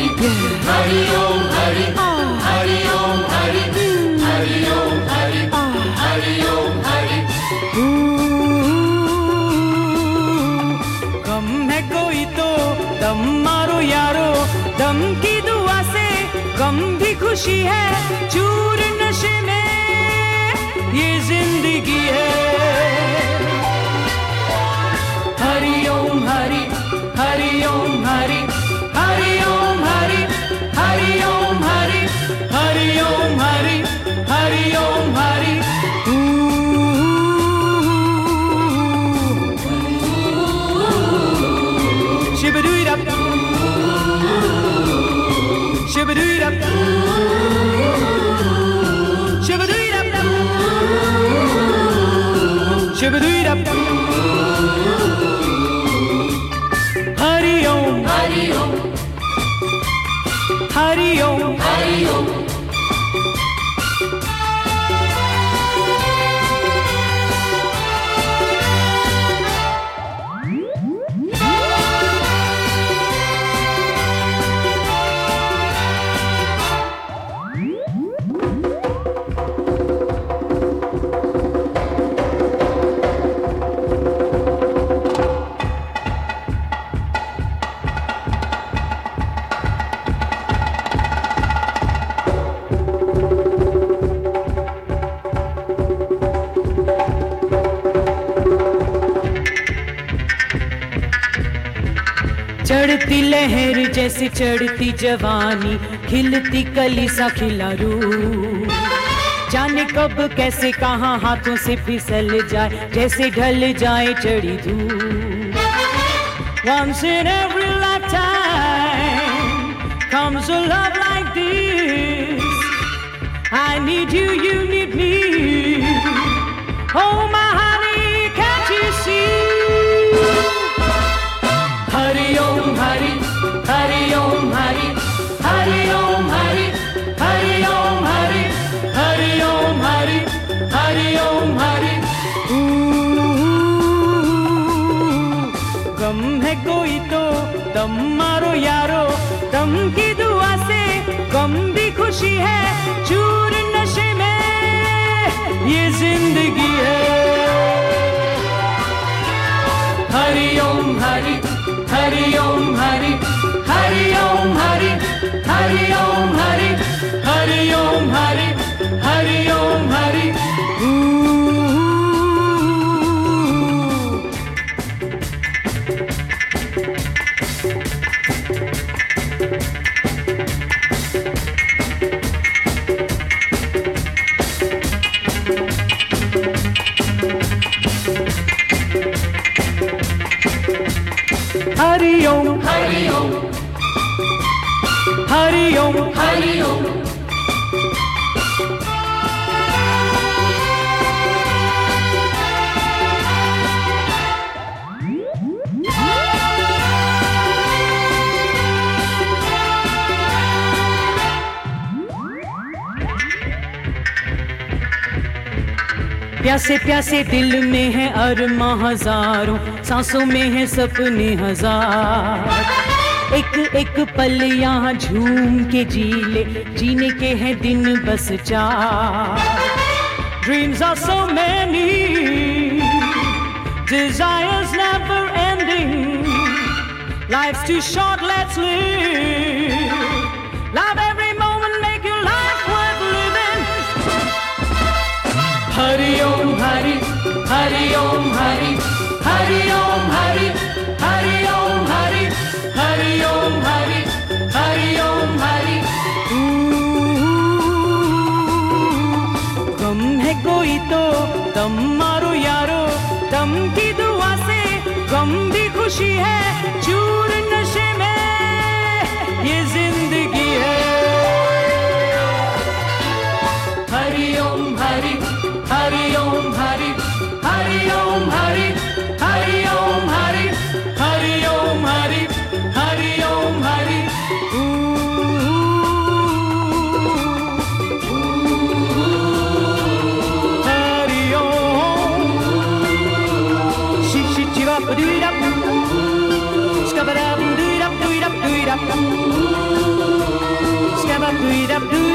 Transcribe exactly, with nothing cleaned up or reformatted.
Hari Om Hari, Hari Om Hari, Hari Om Hari, Hari Om Hari. गम है कोई तो दम मारो यारो, दम की दुआ से गम भी खुशी है, चूर नशे में ये जिंदगी है. Hari Om Hari, Hari Om Hari, Hari Om Hari, Hari Om Hari, Hari Om Hari, Hari Om Hari. Shibadoo-dap, shibadoo-dap, shibadoo-dap, shibadoo-dap. Hari Om, Hari Om, Hari Om, Hari Om. चढ़ती लहर जैसे चढ़ती जवानी, खिलती कली सा खिला रूह, जाने कब कैसे कहाँ हाथों से फिसल जाए, जैसे ढल जाए चढ़ी धूप. Once in every lifetime comes a love like this. I need you, you need me. Oh my honey, can't you see? Hari Om Hari, Hari Om Hari, Hari Om Hari, Hari Om Hari, Hari Om Hari, Hari Om Hari. गम है कोई तो दम मारो यारो, दम की दुआ से गम भी खुशी है, चूर नशे में ये जिंदगी है. Hari Om Hari, Hari Om Hari, Hari Om Hari, Hari Om Hari, Hari Om Hari, Hari Om Hari. Hari Om, Hari Om, Hari Om, Hari Om. प्यासे प्यासे दिल में है अरमां हजारों, सांसों में है सपने हजार, एक एक पल यहाँ झूम के जी ले, जीने के हैं दिन बस चार. Dreams are so many, desires never ending, life's too short, let's live, love every moment, make your life worth living. Hari Om Hari, Hari Om Hari, Hari Om Hari, Hari Om Hari, Hari Om Hari, Hari Om Hari. गम है कोई तो दम मारो यारो, दम की दुआ से गम भी खुशी है, चूर नशे में ये जिंदगी है. Hari Om Hari, Hari Om Hari, Hari Om Hari, Hari Om Hari, Hari Om Hari, Hari Om Hari. Hari Om, shi shi chirap doo dap, skabadab doo dap doo dap doo dap. it up, do